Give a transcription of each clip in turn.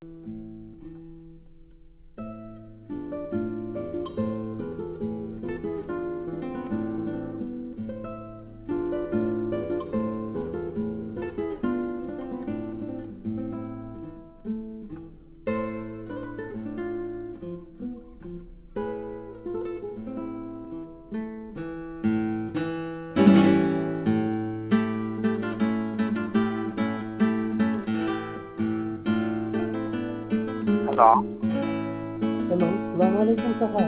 Hello. Hello, সালাম আলাইকুম কাকা।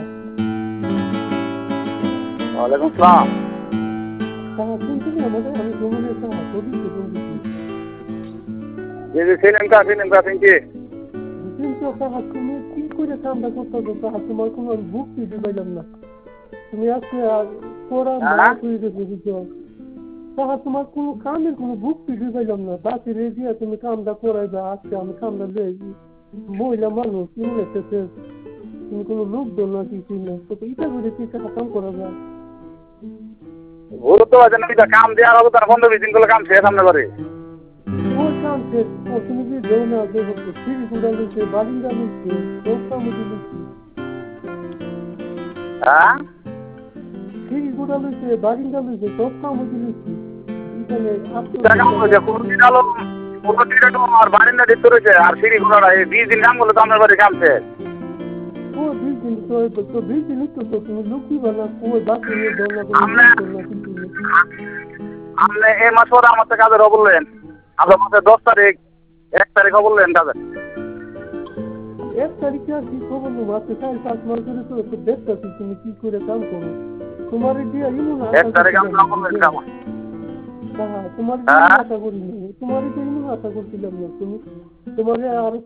ওয়ালাইকুম সালাম। কাকা শুনছিলেন আমাদের? আমি জমিনের কাকা কবিকে বলছি। জি জি, চিনেন কা চিনছি। কিন্তু কাকা তুমি কি করে কামটা করতেছো কাকা? তোমার কোনো বুক দিতে পারলাম না। তুমি আজকে পড়া হ্যাঁ, মাস হয়ে গেছে বুঝছো? কাকা তোমার কোনো কামের কোনো বুক দিতে পারলাম না। বাকি রেডিয়া তুমি কামটা করাইবা, আজকে আমি কামটা লইছি। মহিলা মানুষ ইংরেজিতে তুমি কোনো লোক দল না কিছু না, তো এটা করে কি কাকা কাম করা যায়? গুরুত্ব আছে না, কাম দেওয়ার হবে তার 15-20 দিন করলে কাম শেষ সামনে বাড়ি। ওর কাম শেষ, ও তুমি কি দেও না যে সিঁড়ি গুড়া লইছে, বালিন্দা লইছে, সব কাম লইছে। হ্যাঁ, সিঁড়ি গুড়া লইছে, বালিন্দা লইছে, সব কাম লইছে। এখানে দুটা কাম করেছে, কোনদিন আর বারিন্দা দিতে রয়েছে আর সিঁড়ি ঘোড়া, এই 20 দিন কাম করলে তো আপনার বাড়ি কাম শেষ। ও 20 দিন তো 20 দিন তো তুমি লোক দিবা না, ও বাকি দেও না, কোনো আপনি লোক দেও না কিছু নেই। আপনি এই মাস পরে আমার থেকে কাজের বললেন, আপনার মাসের 10 তারিখ 1 তারিখ বললেন কাজের। 1 তারিখে আর কি খবর নেবো? আজকে 4-5 মাস ধরে তো দেখতেছি তুমি কি করে কাম করো। তোমার দিয়ে ইমন 1 আশা তারিখ আমি করছিলাম বললেন না। কাম। তোমার দিয়ে হ্যাঁ, আশা করিনি, তোমার দিয়ে ইমন আশা করছিলাম না। তুমি তোমার আর